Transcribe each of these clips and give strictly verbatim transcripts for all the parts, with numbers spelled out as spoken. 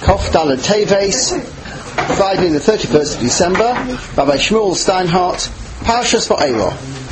Kofdala Teves, Friday the thirty-first of December, Rabbi Shmuel Steinhardt, Parshas Va'era.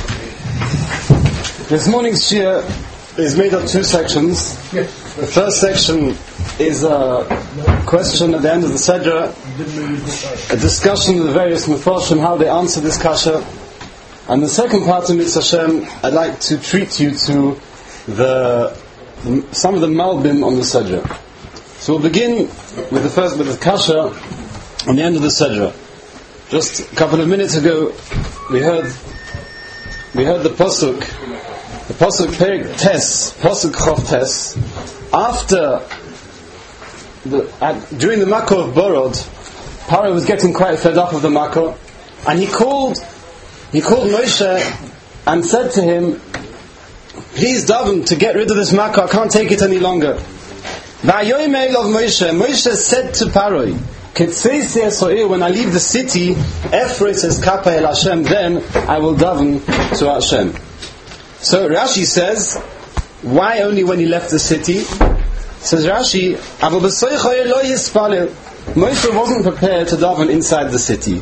This morning's shir is made of two sections. The first section is a question at the end of the Sedra, a discussion of the various Mefarshim, how they answer this kasha. And the second part of Mitzvah Hashem, I'd like to treat you to the some of the Malbim on the Sedra. So we'll begin with the first, with the kasha on the end of the Sedra. Just a couple of minutes ago, we heard we heard the pasuk, the pasuk Perik Tes, pasuk Chof Tes. After the, at, during the Makkah of Borod, Paro was getting quite fed up of the Makkah, and he called he called Moshe and said to him, "Please daven to get rid of this Makkah. I can't take it any longer." Va'yoyimei of Moshe, Moshe said to Paro, when I leave the city, Efrei says Kappa El Hashem, then I will daven to Hashem. So Rashi says, why only when he left the city? Says Rashi, Moshe wasn't prepared to daven inside the city.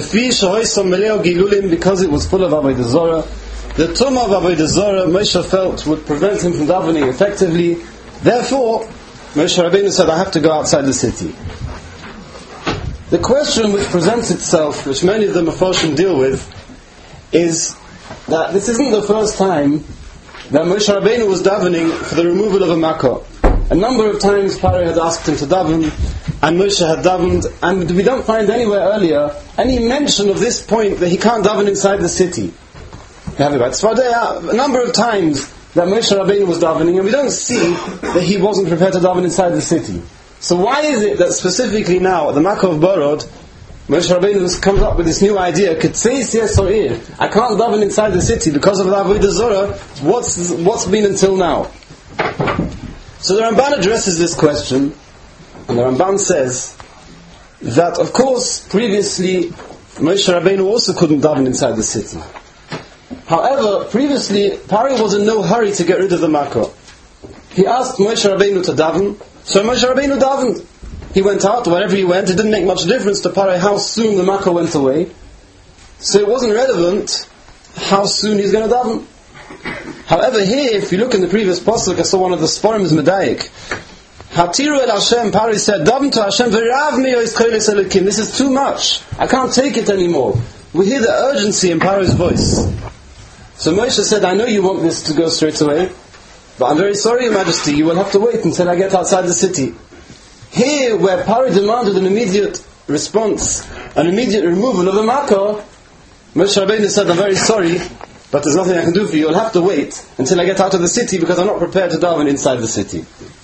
Because it was full of Avodah Zorah. The tumah of Avodah Zorah, Moshe felt, would prevent him from davening effectively. Therefore, Moshe Rabbeinu said, I have to go outside the city. The question which presents itself, which many of the Mefarshim deal with, is that this isn't the first time that Moshe Rabbeinu was davening for the removal of a Makkah. A number of times Paro had asked him to daven, and Moshe had davened, and we don't find anywhere earlier any mention of this point that he can't daven inside the city. A number of times that Moshe Rabbeinu was davening, and we don't see that he wasn't prepared to daven inside the city. So why is it that specifically now, at the Makkah of Borod, Moshe Rabbeinu comes up with this new idea, I can't daven inside the city because of the Avodah Zorah, what's, what's been until now? So the Ramban addresses this question, and the Ramban says that, of course, previously, Moshe Rabbeinu also couldn't daven inside the city. However, previously, Paro was in no hurry to get rid of the Makkah. He asked Moshe Rabbeinu to daven, so Moshe Rabbeinu davened. He went out, wherever he went, it didn't make much difference to Paro how soon the Makkah went away. So it wasn't relevant how soon he's going to daven. However, here, if you look in the previous pasuk, I saw one of the Sforim is Medayik. Hatiru el Hashem, Paro said, daven to Hashem, v'rav mi yoiskoles elokim. This is too much. I can't take it anymore. We hear the urgency in Paro's voice. So Moshe said, I know you want this to go straight away, but I'm very sorry, Your Majesty, you will have to wait until I get outside the city. Here, where Paro demanded an immediate response, an immediate removal of the Makkah, Moshe Rabbeinu said, I'm very sorry, but there's nothing I can do for you. You'll have to wait until I get out of the city because I'm not prepared to daven inside the city.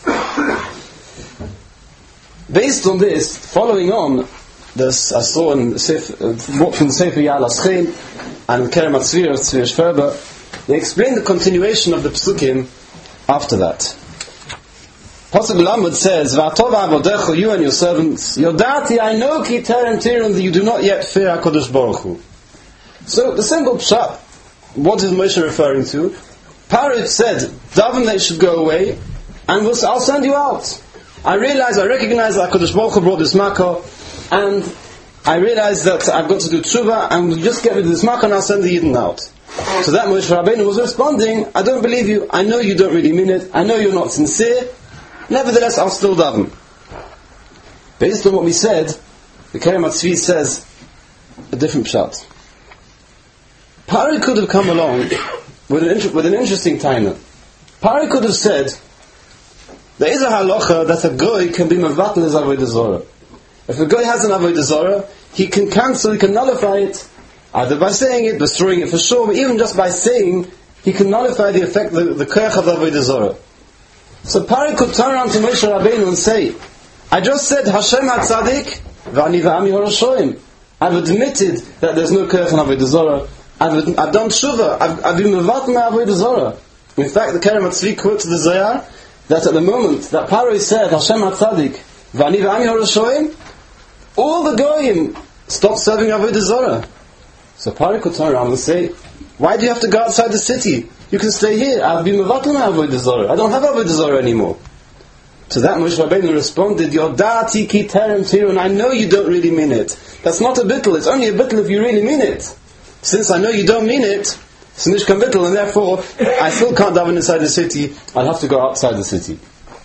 Based on this, following on, this I saw in the Sefer, uh, from the Sefer Ya'al HaSchein and Kerem HaTzvir of Tzvir Shverber, they explain the continuation of the Psukim after that. Pasuk Lamed says, V'atov avodecha, you and your servants, Yodati, I know ki terem tirun, that you do not yet fear HaKadosh Baruch Hu. So the simple pshat, what is Moshe referring to? Paro said, daven that should go away, and we'll, I'll send you out. I realize, I recognize that HaKadosh Baruch Hu brought this Makkah, and I realize that I've got to do tshuva, and we'll just get rid of this Makkah and I'll send the Yidden out. So that Moshe Rabbeinu was responding, I don't believe you, I know you don't really mean it, I know you're not sincere, nevertheless I'll still daven. Based on what we said, the Kerem HaTzvi says a different pshat. Paro could have come along with an, inter- with an interesting taina. Paro could have said, there is a halacha that a goy can be mevatel his avodah zorah. If a goy has an avodah zorah, he can cancel, he can nullify it, either by saying it, destroying it for sure, but even just by saying, he can nullify the effect, the, the koach of the avodah zorah. So Paro could turn around to Moshe Rabbeinu and say, I just said Hashem HaTzadik, v'ani v'ami harashoim. I've admitted that there's no koach in avodah zorah. I've, I've done tshuva. I've, I've been mevat my avodah zorah. In fact, the Kerem HaTzvi quotes the Zohar that at the moment that Paro said Hashem HaTzadik, v'ani v'ami harashoim, all the goyim stopped serving avodah zorah. So Paro could turn around and say, why do you have to go outside the city? You can stay here. I've been mevatel my avodah zorah. I don't have avodah zorah anymore. To that Moshe Rabbeinu responded, Yodati ki terem tirun, I know you don't really mean it. That's not a bittul, it's only a bittul if you really mean it. Since I know you don't mean it, it's nishkan bittul, and therefore I still can't daven inside the city, I'll have to go outside the city.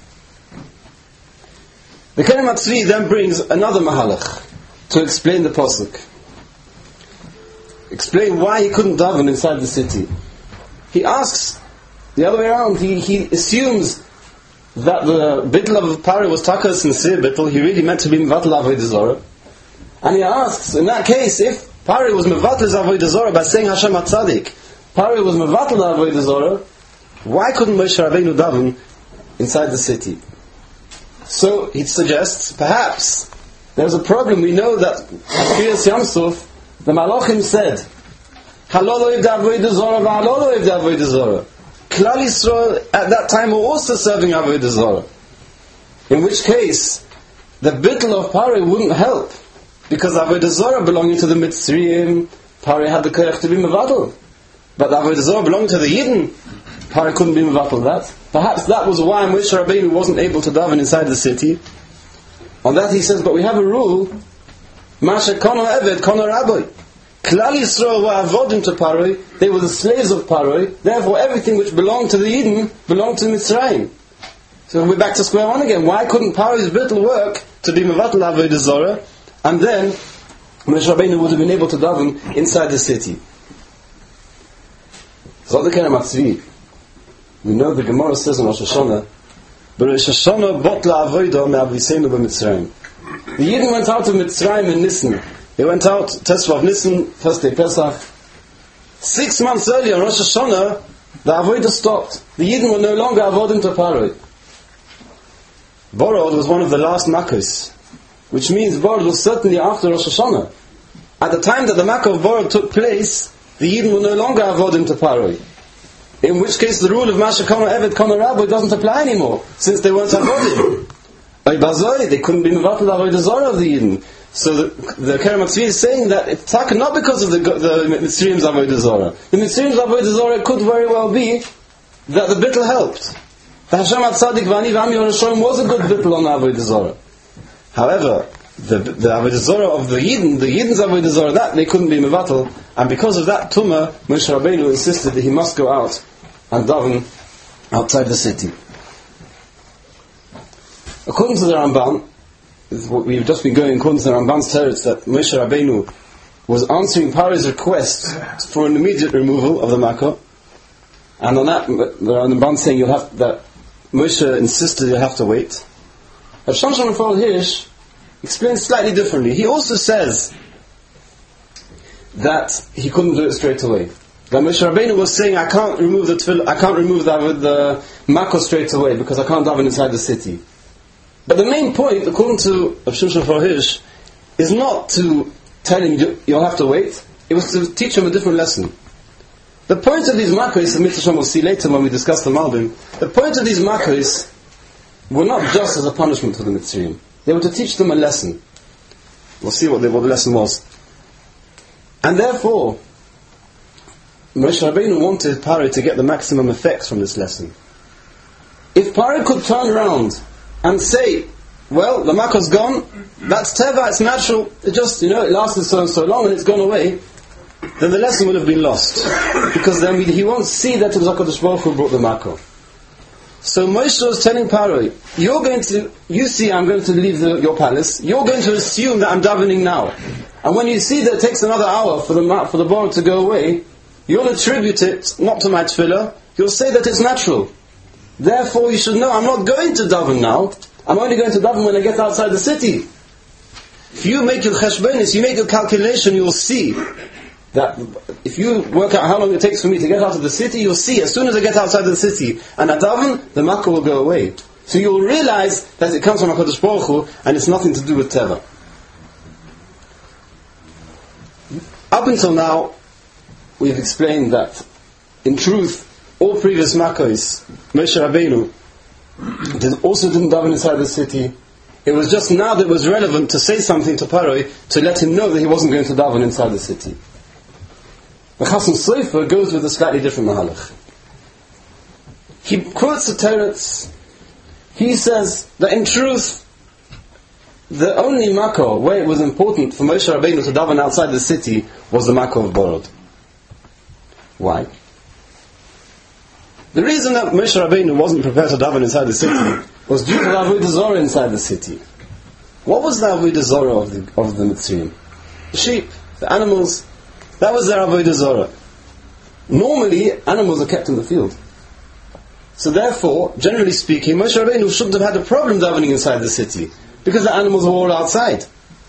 The Kerem HaTzvi then brings another mahalach to explain the pasuk. Explain why he couldn't daven inside the city. He asks the other way around, he, he assumes that the bittul of Pari was taka sincere bittul, he really meant to be mevatel avodah zarah. And he asks, in that case, if Pari was mevatel avodah zarah by saying Hashem HaTzadik, Pari was mevatel avodah zarah, why couldn't Moshe Rabbeinu daven inside the city? So he suggests, perhaps there's a problem. We know that at Kriyas Yam Suf, the Malachim said, Halolo ivda avodah zarah v'halolo ivda avodah zarah. Klal Yisrael at that time were also serving avodah zarah. In which case, the bittul of Pari wouldn't help, because avodah zarah belonging to the Mitzrayim, Pari had the koyach to be mevatel. But avodah zarah belonging to the Yidden, Pari couldn't be mevatel that. Perhaps that was why Moshe Rabbeinu wasn't able to daven inside the city. On that he says, but we have a rule, Masha kono eved kono rabbi. Klal Yisrael were avodim to Paroi, they were the slaves of Paroi, therefore everything which belonged to the Eden belonged to Mitzrayim. So we're back to square one again. Why couldn't Paroi's bittul work to be mevatel avodah zarah, and then Moshe Rabbeinu would have been able to daven inside the city? So the Kerem HaTzvi, we know the Gemara says in Rosh Hashanah, but Rosh Hashanah botla avodah me'aviseinu b'Mitzrayim. The Yidden went out of Mitzrayim in Nisan. They went out, Tesvav Nisan, first day Pesach. Six months earlier, Rosh Hashanah, the avodah stopped. The Yidden were no longer avodim to Paroi. Borod was one of the last Makkos, which means Borod was certainly after Rosh Hashanah. At the time that the Makkah of Borod took place, the Yidden were no longer avodim to Paroi. In which case the rule of Masha Kono Evet Kono Rabbi doesn't apply anymore, since they weren't avodim. By Bazoi, they couldn't be mevatel avodah zarah of the Yidden. So the, the Kerem HaTzvi is saying that it's taka not because of the, the Mitzrayim's avodah zarah. The Mitzrayim's avodah zarah could very well be that the bittul helped. The Hashem HaTzadik v'ani v'am Yerushalayim was a good bittul on the avodah zarah. However, the, the avodah zarah of the Yidden, the Yidden's avodah zarah, that they couldn't be mevatel, and because of that tumah, Moshe Rabbeinu insisted that he must go out and daven outside the city. According to the Ramban, we've just been going according to the Ramban's teretz that Moshe Rabbeinu was answering Paro's request for an immediate removal of the Makkah, and on that the Ramban saying you'll have that Moshe insisted you'll have to wait. Rav Shimshon Raphael Hirsch explains slightly differently. He also says that he couldn't do it straight away. That Moshe Rabbeinu was saying, I can't remove the tefillah, I can't remove that with the Makkah straight away because I can't daven inside the city. But the main point, according to Rav Shimshon Raphael Hirsch, is not to tell him you'll have to wait. It was to teach him a different lesson. The point of these makkos, and Mitzvah we'll see later when we discuss the Malbim, the point of these makkos were not just as a punishment for the Mitzrayim. They were to teach them a lesson. We'll see what the, what the lesson was. And therefore, Moshe Rabbeinu wanted Paro to get the maximum effects from this lesson. If Paro could turn around and say, well, the makkah's gone, that's teva, it's natural, it just, you know, it lasted so and so long and it's gone away, then the lesson would have been lost. Because then we, he won't see that it was HaKadosh Baruch Hu brought the makkah. So Moshe was telling Paro, you're going to, you see I'm going to leave the, your palace, you're going to assume that I'm davening now. And when you see that it takes another hour for the for the bar to go away, you'll attribute it not to my tefillah, you'll say that it's natural. Therefore you should know I'm not going to daven now, I'm only going to daven when I get outside the city. If you make your cheshbonis, you make your calculation, you'll see that if you work out how long it takes for me to get out of the city, you'll see as soon as I get outside the city and I daven, the makkah will go away. So you'll realize that it comes from HaKadosh Baruch Hu and it's nothing to do with teva. Up until now, we've explained that in truth, all previous makkahs, Moshe Rabbeinu did, also didn't daven inside the city. It was just now that it was relevant to say something to Paroi to let him know that he wasn't going to daven inside the city. The Chasam Sofer goes with a slightly different mahalach. He quotes the teretz He says that in truth, the only Makkah where it was important for Moshe Rabbeinu to daven outside the city was the Makkah of Borod. Why? The reason that Moshe Rabbeinu wasn't prepared to daven inside the city was due to the Avodah Zorah inside the city. What was the Avodah Zorah of the, of the Mitzrayim? The sheep, the animals, that was their Avodah Zorah. Normally, animals are kept in the field. So therefore, generally speaking, Moshe Rabbeinu shouldn't have had a problem davening inside the city, because the animals were all outside.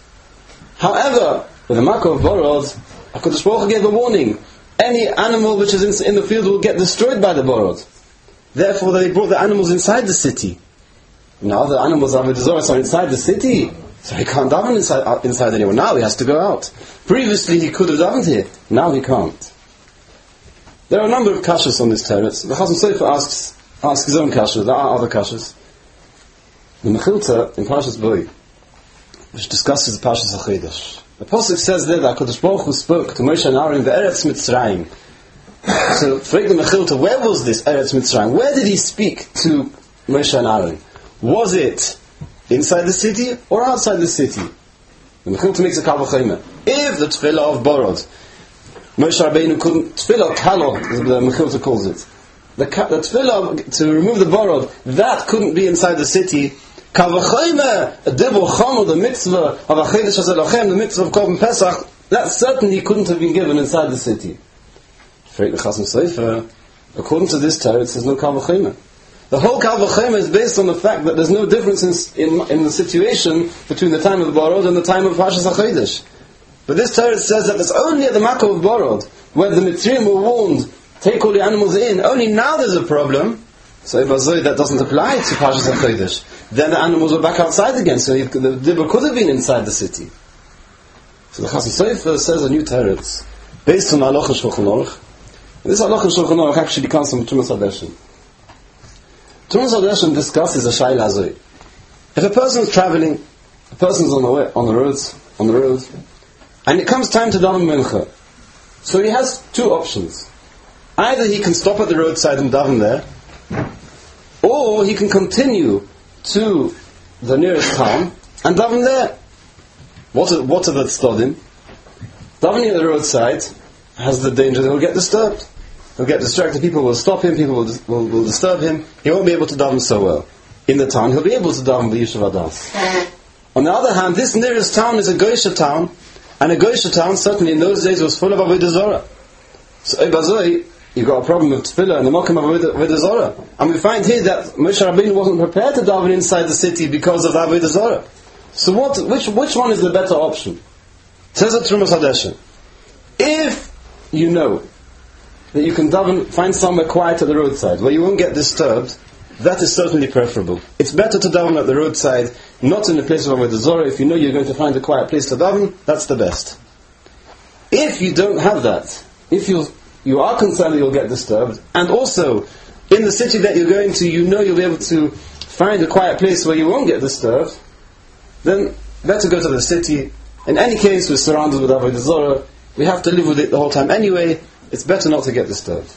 However, with the Makkah of Borod, HaKadosh Baruch Hu gave a warning. Any animal which is in, in the field will get destroyed by the Borod. Therefore, they brought the animals inside the city. Now the animals of Avodah Zorah are inside the city, so he can't daven inside, inside anymore. Now he has to go out. Previously he could have davened here. Now he can't. There are a number of kashas on this teretz. The Chasam Sofer asks, asks his own kashas. There are other kashas. The Mechilta in Parshas Boi, which discusses the Parshas HaChedesh. The Pasuk says there that HaKadosh Baruch Hu spoke to Moshe and Aaron the Eretz Mitzrayim. So, for the Mechilta, where was this Eretz Mitzrayim? Where did he speak to Moshe and Aaron? Was it inside the city or outside the city? The Mechilta makes a kal v'chomer. If the Tefillah of Borod, Moshe Rabbeinu couldn't, Tefillah Kalo, as the Mechilta calls it, the, the Tefillah to remove the Borod, that couldn't be inside the city. Kal v'chomer, a dibur chomer, the mitzvah of HaChedesh Hazeh Lochem, the mitzvah of Korban Pesach, that certainly couldn't have been given inside the city. For the Chasam Sofer, according to this teretz, there's no kal v'chomer. The whole kal v'chomer is based on the fact that there's no difference in, in, in the situation between the time of the Borod and the time of Parshas HaChedesh. But this teretz says that it's only at the Makkah of Borod, where the Mitzrayim were warned, take all the animals in, only now there's a problem. So Ibazoi, that doesn't apply to Parshas HaChedesh. Then the animals were back outside again, so the Dibur could have been inside the city. So the Chasam Sofer says a new teretz, based on Halacha Shulchan Aruch. This Halacha Shulchan Aruch actually comes from Tumas Hadeshen. Tumas Hadeshen discusses a shayla azoi. If a person is traveling, a person is on the way, on the roads, on the road, and it comes time to daven mincha, so he has two options. Either he can stop at the roadside and daven there, or he can continue to the nearest town and daven there. What are, what are the tzodim? Davening at the roadside has the danger that he'll get disturbed. He'll get distracted, people will stop him, people will, will, will disturb him, he won't be able to daven so well. In the town, he'll be able to daven the Yishuv Adas. On the other hand, this nearest town is a Goysha town, and a Goysha town certainly in those days was full of Avodah Zorah. So Ibazoi, you've got a problem with Tefillah and the Mokim of Avodah Zorah. And we find here that Moshe Rabbeinu wasn't prepared to daven inside the city because of the Avodah Zorah. So what, which, which one is the better option? Says it Tumas Hadeshen. If you know that you can daven, find somewhere quiet at the roadside where you won't get disturbed, that is certainly preferable. It's better to daven at the roadside, not in the place of Avodah Zorah. If you know you're going to find a quiet place to daven, that's the best. If you don't have that, if you you are concerned that you'll get disturbed, and also in the city that you're going to, you know you'll be able to find a quiet place where you won't get disturbed, then better go to the city. In any case, we're surrounded with Avodah Zorah. We have to live with it the whole time anyway. It's better not to get disturbed.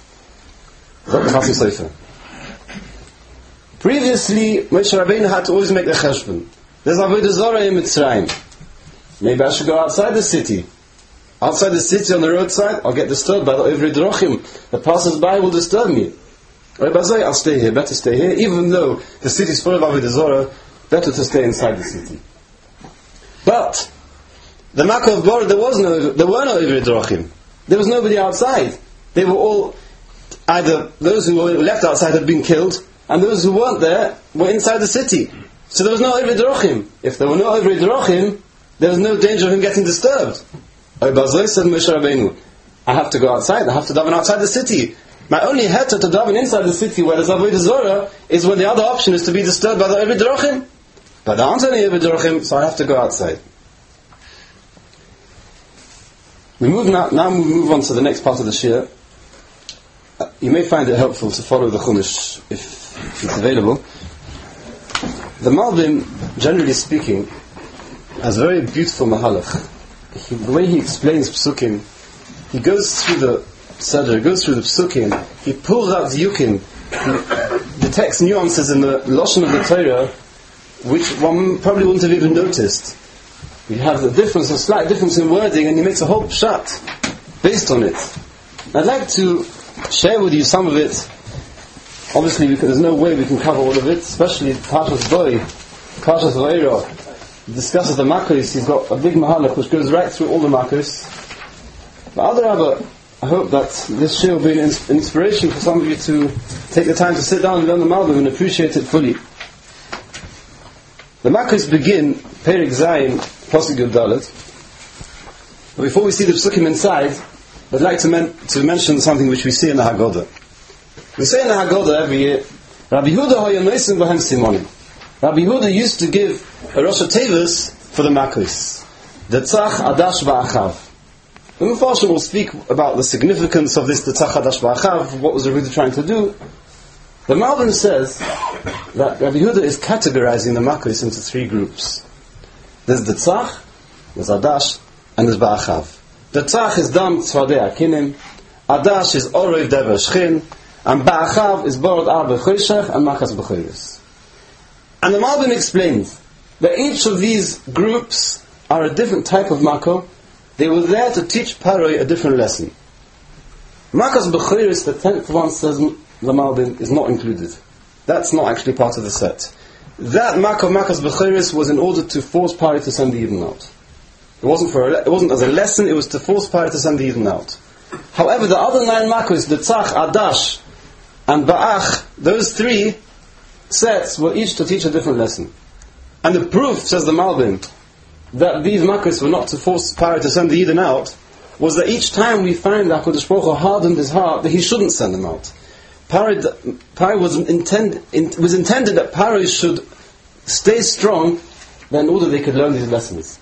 Previously, Moshe Rabbeinu had to always make a cheshbon. There's Avodah Zorah in Mitzrayim. Maybe I should go outside the city. Outside the city on the roadside, I'll get disturbed by the Ovrei Drochim. The passers-by will disturb me. I'll stay here, better stay here. Even though the city is full of Avodah Zorah, better to stay inside the city. But the Makkah of Borod, there was no, there were no Ovrei Drochim. There was nobody outside. They were all, either those who were left outside had been killed, and those who weren't there were inside the city. So there was no Ovrei Drochim. If there were no Ovrei Drochim, there was no danger of him getting disturbed. Bazoi said Moshe Rabbeinu, I have to go outside, I have to daven outside the city. My only heter to daven inside the city where there's Avodah Zorah is when the other option is to be disturbed by the Ovrei Drochim. But there aren't any Ovrei Drochim, so I have to go outside. We move now, now we move on to the next part of the Shir. Uh, you may find it helpful to follow the Chumash if, if it's available. The Malbim, generally speaking, has a very beautiful mahalach. He, the way he explains Psukim, he goes through the Seder, goes through the Psukim, he pulls out the Yukim, he detects nuances in the Lashon of the Torah which one probably wouldn't have even noticed. You have the difference, a slight difference in wording, and he makes a whole pshat based on it. I'd like to share with you some of it. Obviously, because there's no way we can cover all of it, especially Parshas Boy, Parshas Vayera. He discusses the Makos. He's got a big mahalach which goes right through all the Makos. But other Rabbi, I hope that this share will be an inspiration for some of you to take the time to sit down and learn the Malbim and appreciate it fully. The Makos begin, Perek Zayin, Pasuk Yud Dalet. But before we see the Psukim inside, I'd like to, men- to mention something which we see in the Haggadah. We say in the Haggadah every year, Rabbi Yehuda Hayanoisim Bahem Simonim. Rabbi Yehuda used to give a Rosh Hashanah for the Makos. The Tzach Adash Ba'achav. The Mepharshim will speak about the significance of this the Tzach Adash Ba'achav, what was the Yehuda trying to do. The Malbim says that Rabbi Yehuda is categorizing the Makos into three groups. There's the Tzach, there's Adash, and there's Ba'achav. The Tzach is Dam Tzvadei Akinim, Adash is Oroiv Dever Shchin, and Ba'achav is Borod Ar B'choshech and Makas B'choyres. And the Malbim explains that each of these groups are a different type of Mako. They were there to teach Paroi a different lesson. Makas B'choyres, the tenth one, says the Malbim, is not included. That's not actually part of the set. That Mako Makas B'choyres was in order to force Paroi to send the Yidden out. It wasn't for a, it wasn't as a lesson, it was to force Paroi to send the Yidden out. However, the other nine Makos, the Tzach, Adash, and Ba'ach, those three sets were each to teach a different lesson. And the proof, says the Malbim, that these Makos were not to force Paroi to send the Yidden out, was that each time we find that HaKadosh Baruch Hu hardened his heart, that he shouldn't send them out. Paroi, Paroi was, intend, in, was intended that Paroi should stay strong, in order they could learn these lessons.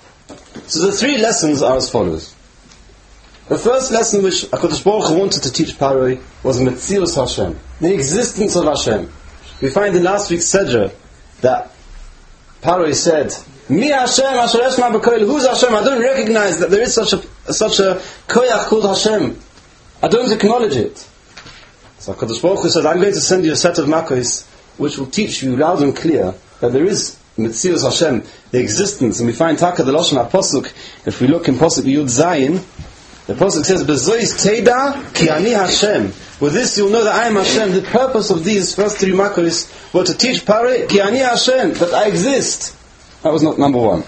So the three lessons are as follows. The first lesson which HaKadosh Baruch Hu wanted to teach Paroi was Metzius Hashem, the existence of Hashem. We find in last week's Sedra that Paroi said, Mi Hashem, Asher Eshma B'Koil, who's Hashem? I don't recognize that there is such a such a koyach called Hashem. I don't acknowledge it. So HaKadosh Baruch Hu said, I'm going to send you a set of Makos which will teach you loud and clear that there is Metzius Hashem, the existence. And we find Taka the Lashon HaPosuk, if we look in Posuk Yud Zayin, the Pasuk says, Bezois Teda Ki Ani Hashem. With this you'll know that I am Hashem. The purpose of these first three Makos were to teach Paroi, Ki Ani Hashem, that I exist. That was not number one.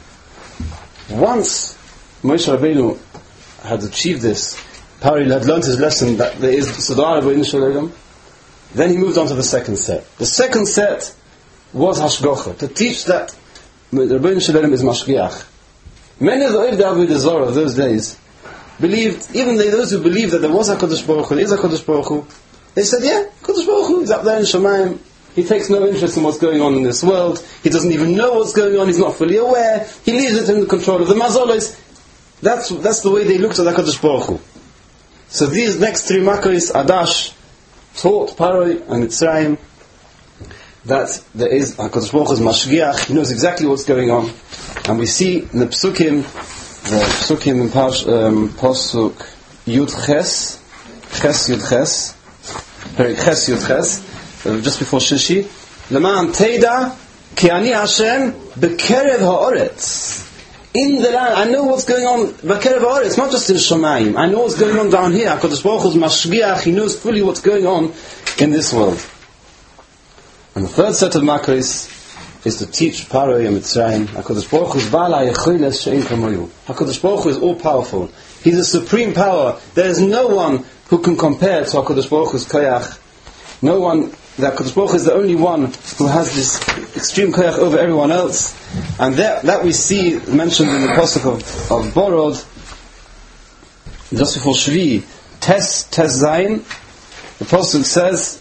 Once Moshe Rabbeinu had achieved this, Paroi had learned his lesson that there is Sadar Rabbeinu Shalom, then he moved on to the second set. The second set was Hashgocha, to teach that Rabbeinu Shalom is Mashgiach. Many of the Oivdei Avodah Zarah of those days believed, even they, those who believed that there was HaKadosh Baruch Hu, there is HaKadosh Baruch Hu, they said, yeah, HaKadosh Baruch Hu is up there in Shamayim. He takes no interest in what's going on in this world. He doesn't even know what's going on. He's not fully aware. He leaves it in the control of the Mazolos. That's that's the way they looked at HaKadosh Baruch Hu. So these next three Makos, Adash, taught Paroi and Mitzrayim that there is HaKadosh Baruch Hu's Mashgiach. He knows exactly what's going on. And we see in the Psukim, the Psukim in Pash, um, Pasuk Yud Ches, Ches Yud Ches, Perik Ches Yud Ches, uh, just before Shishi, Leman Teida Ki Ani Hashem Bekerev Ha'oretz. In the land, I know what's going on. Bekerev Ha'oretz, not just in Shamayim. I know what's going on down here. HaKadosh Baruch Hu's Mashgiach. He knows fully what's going on in this world. And the third set of Makos is to teach Paroi and Mitzrayim. HaKadosh Baruch Hu is Ba'al HaYecholes She'en Kamoyu. HaKadosh Baruch Hu is all powerful. He's a supreme power. There is no one who can compare to HaKadosh Baruch Hu's koyach. No one. That HaKadosh Baruch Hu is the only one who has this extreme koyach over everyone else. And that, that we see mentioned in the Pasuk of, of Borod, just before Shvi, Tes, Tes Zayin, the Pasuk says,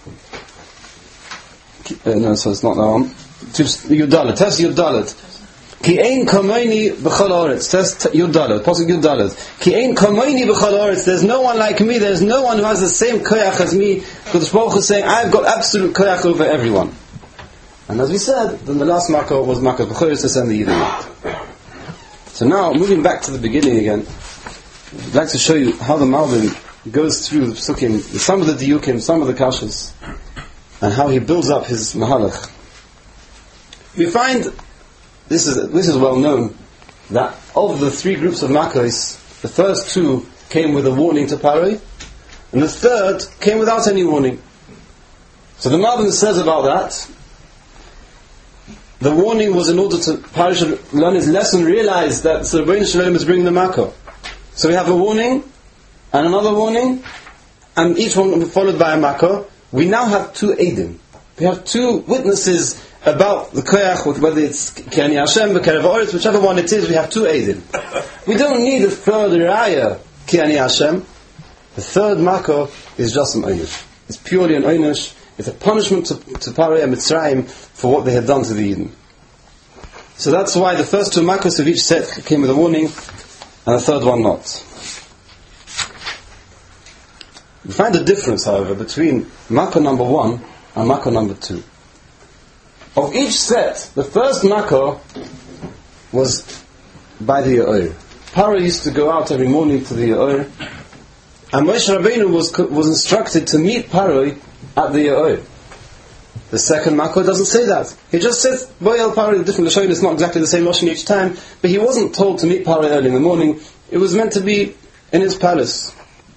uh, no, so it's not that one, Yudalet, Tes Yudalet, Ki ein kamoini b'chol haaretz. Tes Yudalet, Pasuk Yudalet. Ki ein kamoini b'chol haaretz. There's no one like me. There's no one who has the same koyach as me. Because Baruch is saying, I've got absolute koyach over everyone. And as we said, then the last Makkah was Makkah b'choyres to send the Yidden out. So now, moving back to the beginning again, I'd like to show you how the Malbim goes through the Psukim, some of the Diyukim, some of the Kashas. and how he builds up his mahalach. We find, this is this is well known, that of the three groups of Makkos, the first two came with a warning to Paroi, and the third came without any warning. So the Malbim says about that, the warning was in order to Paroi should learn his lesson, realize that the Rebbeinu Shalom is bringing the Makkah. So we have a warning, and another warning, and each one followed by a Makkah. We now have two Eidim. We have two witnesses about the Koyach, whether it's Kiani Hashem, B'Kerev Ha'oretz, whichever one it is, we have two Eidim. We don't need a third Raya, Kiani Hashem. The third Makkah is just an Oynish. It's purely an Oynish. It's a punishment to, to Paroi and Mitzrayim for what they had done to the Eden. So that's why the first two Makkahs of each set came with a warning, and the third one not. We find a difference, however, between Makkah number one and Makkah number two. Of each set, the first Makkah was by the Ye'or. Paroi used to go out every morning to the Ye'or, and Moshe Rabbeinu was, was instructed to meet Paroi at the Ye'or. The second Makkah doesn't say that. He just says, Boyel Paroi, different Lashon, it's not exactly the same Lashon each time, but he wasn't told to meet Paroi early in the morning. It was meant to be in his palace.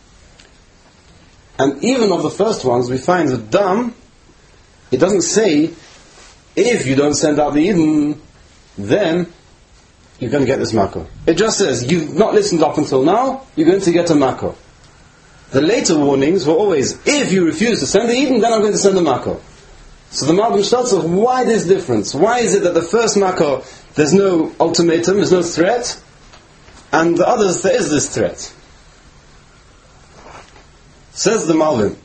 And even of the first ones, we find that Dam, it doesn't say, if you don't send out the Eden, then you're going to get this Makkah. It just says, you've not listened up until now, you're going to get a Makkah. The later warnings were always, if you refuse to send the Eden, then I'm going to send the Makkah. So the Malbim starts off, why this difference? Why is it that the first Makkah, there's no ultimatum, there's no threat, and the others, there is this threat? Says the Malbim,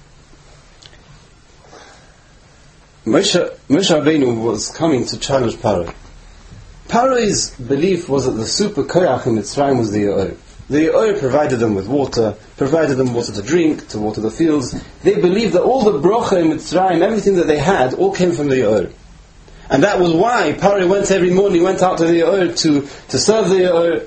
Moshe, Moshe Rabbeinu was coming to challenge Paroi. Paroi's belief was that the super koyach in Mitzrayim was the Ye'or. The Ye'or provided them with water, provided them water to drink, to water the fields. They believed that all the brocha in Mitzrayim, everything that they had, all came from the Ye'or. And that was why Paroi went every morning, went out to the Ye'or to, to serve the Ye'or.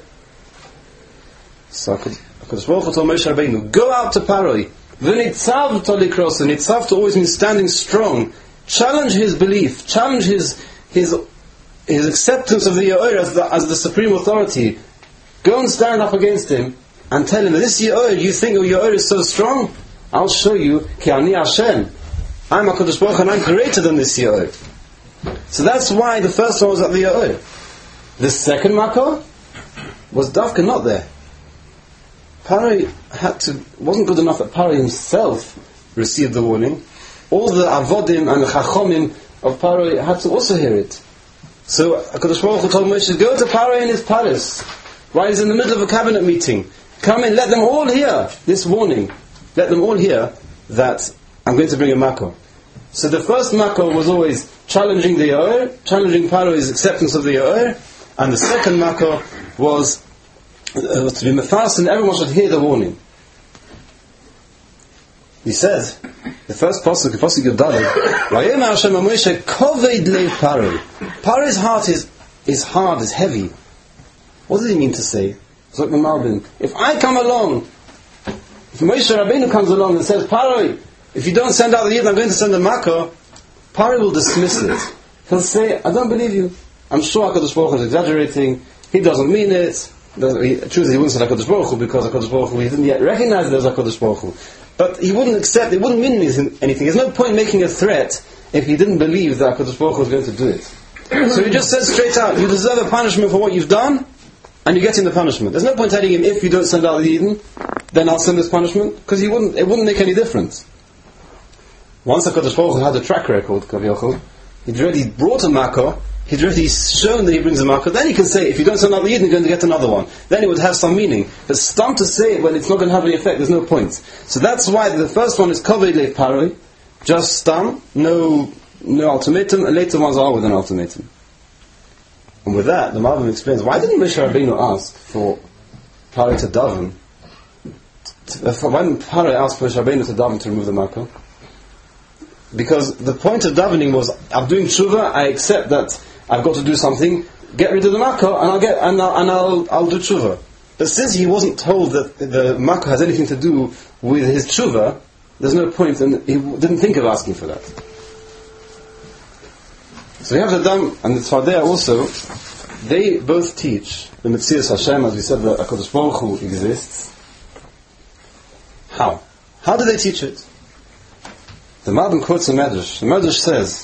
So HaKadosh Baruch Hu told Moshe Rabbeinu, go out to Paroi. V'nitzav tolikros, and nitzav to always means standing strong. Challenge his belief, challenge his his his acceptance of the Ye'or as the, as the supreme authority. Go and stand up against him and tell him that this Ye'or, you think your Ye'or is so strong? I'll show you, Ki Ani Hashem. I'm HaKadosh Baruch Hu and I'm greater than this Ye'or. So that's why the first one was at the Ye'or. The second Makkah was Davka not there. Paroi had to, wasn't good enough that Paroi himself received the warning. All the avodim and the chachomim of Paroi had to also hear it. So HaKadosh Baruch Hu told Moshe, go to Paroi in his palace, while he's in the middle of a cabinet meeting. Come in, let them all hear this warning. Let them all hear that I'm going to bring a Makkah. So the first Makkah was always challenging the Ye'or, challenging Paroi's acceptance of the Ye'or, and the second Makkah was, uh, was to be mefas, and everyone should hear the warning. He says, the first pasuk, pasuk Yudalid, Vayom Hashem Moshe koved lev Paroi. Paroi's heart is is hard, is heavy. What does he mean to say? It's like the Malbim. If I come along, if Moshe Rabbeinu comes along and says, Paroi, if you don't send out the Yid, I'm going to send a Makkah, Paroi will dismiss it. He'll say, I don't believe you. I'm sure HaKadosh Baruch Hu is exaggerating. He doesn't mean it. The truth is, he wouldn't say HaKadosh Baruch Hu because HaKadosh Baruch Hu, he didn't yet recognize it as HaKadosh Baruch Hu. But he wouldn't accept, it wouldn't mean anything. There's no point making a threat if he didn't believe that HaKadosh Baruch Hu was going to do it. So he just said straight out, you deserve a punishment for what you've done, and you're getting the punishment. There's no point telling him, if you don't send out the Eden, then I'll send this punishment, because he wouldn't, it wouldn't make any difference. Once HaKadosh Baruch Hu had a track record, Kaviyachol, he'd already brought a Makkah, he'd already shown that he brings a Makkah, then he can say, if you don't send out the Eden, you're going to get another one. Then it would have some meaning. But stum to say it when it's not going to have any effect, there's no point. So that's why the first one is Koved Lev Paroi, just stum, no, no ultimatum, and later ones are with an ultimatum. And with that, the Malbim explains, why didn't Moshe Rabbeinu ask for Paroi to daven? Why didn't Paroi ask for Moshe Rabbeinu to daven to remove the Makkah? Because the point of davening was, I'm doing tshuva, I accept that I've got to do something, get rid of the Makkah, and I'll get and I'll, and I'll, I'll do tshuva. But since he wasn't told that the Makkah has anything to do with his tshuva, there's no point, and he didn't think of asking for that. So we have the Dam and the Tzfardea also. They both teach the Metzias Hashem, as we said, that HaKadosh Baruch Hu exists. How? How do they teach it? The Malbim quotes a Medrash. The Medrash says,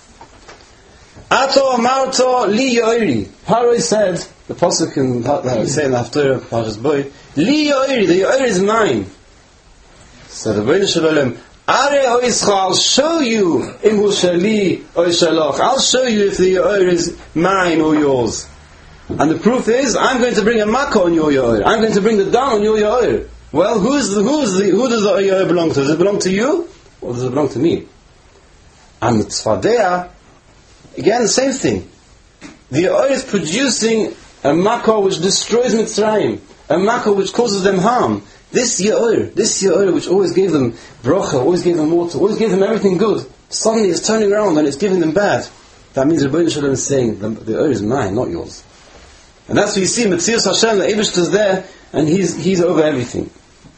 Ato Amarto Li Yoiri. Paroi said, the Pasuk in uh, say in the Haftarah, Parshas Boy, Li Yoiri, the Yoiri is mine. So the Rebbeinu Shalom, Are Oischa, I'll show you, Imhu Shali Oishalach. I'll show you if the Yoiri is mine or yours. And the proof is, I'm going to bring a Makkah on your Yoiri. I'm going to bring the Dam on your Yoiri. Well, who's the, who's the, who does the Yoiri belong to? Does it belong to you? Or does it belong to me? And the Tzfardea, again, the same thing. The Yoir is producing a Makkah which destroys Mitzrayim, a Makkah which causes them harm. This Yoir, this Yoir which always gave them bracha, always gave them water, always gave them everything good, suddenly it's turning around and it's giving them bad. That means Rebbeinu Shalom is saying, the, the Yoir is mine, not yours. And that's what you see, Metzias Hashem, the Eibishter is there, and he's, he's over everything.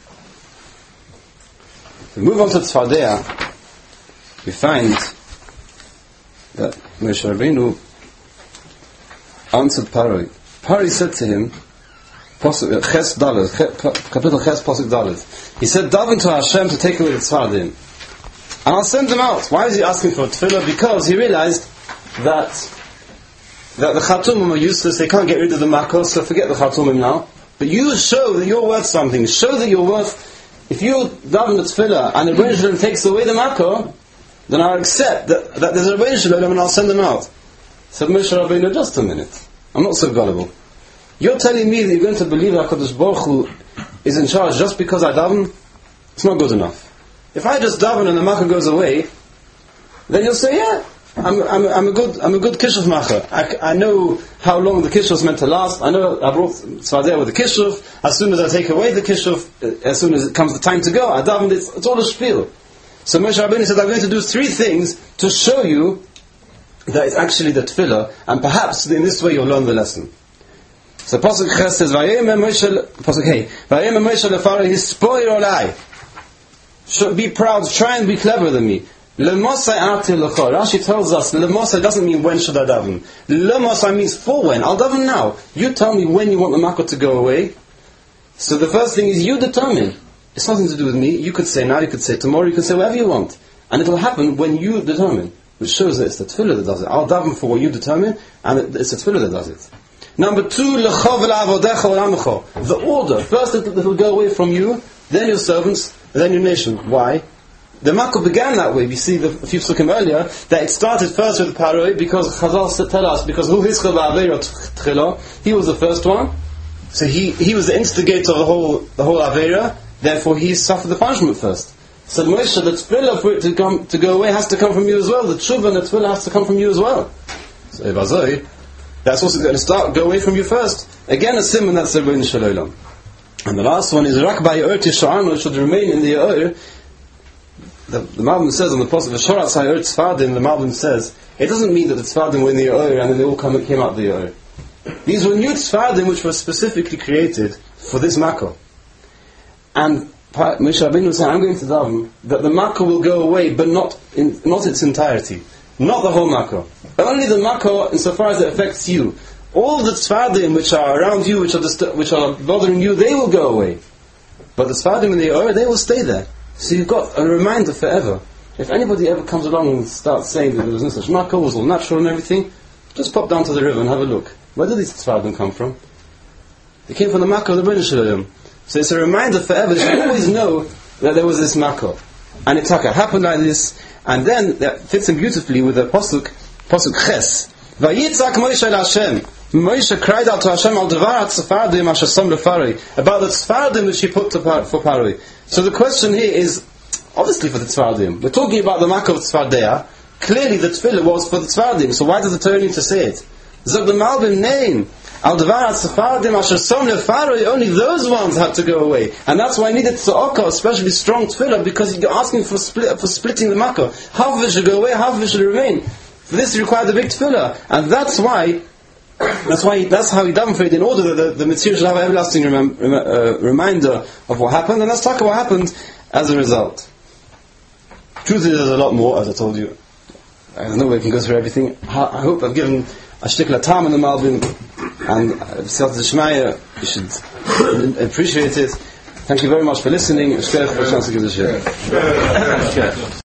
We move on to Tzfardea, we find that Moshe Rabbeinu answered Paroi. Paroi said to him, Ches Dalet, Kapitel Ches Pasuk Dalet. He said, daven to Hashem to take away the Tzfardim, and I'll send them out. Why is he asking for a tefillah? Because he realized that that the Chatumim are useless, they can't get rid of the Makkah, so forget the Chatumim now. But you show that you're worth something, show that you're worth. If you daven the tefillah and the Rebbeinu Shalom takes away the Makkah, then I'll accept that, that there's a Rebbeinu Shalom and I'll send them out. Said Moshe Rabbeinu, just a minute. I'm not so gullible. You're telling me that you're going to believe that HaKadosh Baruch Hu is in charge just because I daven? It's not good enough. If I just daven and the Makkah goes away, then you'll say, yeah, I'm, I'm, I'm a good, I'm a good Kishuv Makkah. I, I know how long the Kishuv is meant to last. I know I brought Tzfardea with the Kishuv. As soon as I take away the Kishuv, as soon as it comes the time to go, I daven, it's, it's all a spiel. So Moshe Rabbeinu said, I'm going to do three things to show you that it's actually the tefillah, and perhaps in this way you'll learn the lesson. So Pasuk Ches says, Vayem Moshe, Pasuk Hey, Vayem Moshe lefarei hispoir olai. Be proud, try and be clever than me. Lemosai ati lecha. Rashi tells us, Lemosai doesn't mean when should I daven. Lemosai means for when. I'll daven now. You tell me when you want the Makkah to go away. So the first thing is you determine. It's nothing to do with me. You could say now, you could say tomorrow, you could say whatever you want. And it will happen when you determine. Which shows that it's the tefillah that does it. I'll daven for what you determine, and it's the tefillah that does it. Number two, the order. First it will go away from you, then your servants, then your nation. Why? The Makkah began that way. We see the, a few psukim earlier that it started first with Paroi because Chazal tell us because who his he was the first one, so he he was the instigator of the whole the whole Aveira. Therefore, he suffered the punishment first. So Moshe, the tefillah for it to come to go away has to come from you as well. The tshuva and the tefillah has to come from you as well. So Evazoi, that's also going to start go away from you first. Again, a simon that's the Rebbeinu Shalom. And the last one is Rak Ba'yor Tisha'anu should remain in the Yair. The, the Malbim says on the post of the Shorat Sayur Tzfardim, the Malbim says it doesn't mean that the Tzfardim were in the Yair and then they all come came out the Yair. These were new Tzfardim which were specifically created for this Makkah. And Moshe Rabbeinu said, I'm going to daven that the Makkah will go away, but not in, not its entirety, not the whole Makkah. Only the Makkah, insofar as it affects you. All the tzfardim which are around you, which are dist- which are bothering you, they will go away. But the tzfardim in the Yair, they will stay there. So you've got a reminder forever. If anybody ever comes along and starts saying that there was no such Makkah, was all natural and everything, just pop down to the river and have a look. Where did these tzfardim come from? They came from the Makkah of the Rebbeinu Shalom. So it's a reminder forever that you always know that there was this Makkah. And it happened like this, and then that fits in beautifully with the Pasuk, Pasuk Ches. Vayitzak Moshe el Hashem. Moshe cried out to Hashem al devar tzfardim asher som lefaroi, about the tzfardim which he put to par, for Paroi. So the question here is, obviously for the tzfardim. We're talking about the Makkah of Tzfardea. Clearly the tefillah was for the tzfardim. So why does the Torah need to say it? Zog the Malbim name. Al devar tzfardim asher som lefaroi. Only those ones had to go away, and that's why I needed tzedakah, especially strong tefillah, because you're asking for split, for splitting the Makkah. Half of it should go away, half of it should remain. For this you require the big tefillah, and that's why. That's why. That's how he davened for it, in order that the, the material should have an everlasting rem- rem- uh, reminder of what happened. And let's talk about what happened as a result. Truth is, there's a lot more, as I told you. I don't know we can go through everything. I hope I've given a shtickle time in the Malbim, and B'siyata D'Shmaya, you should appreciate it. Thank you very much for listening.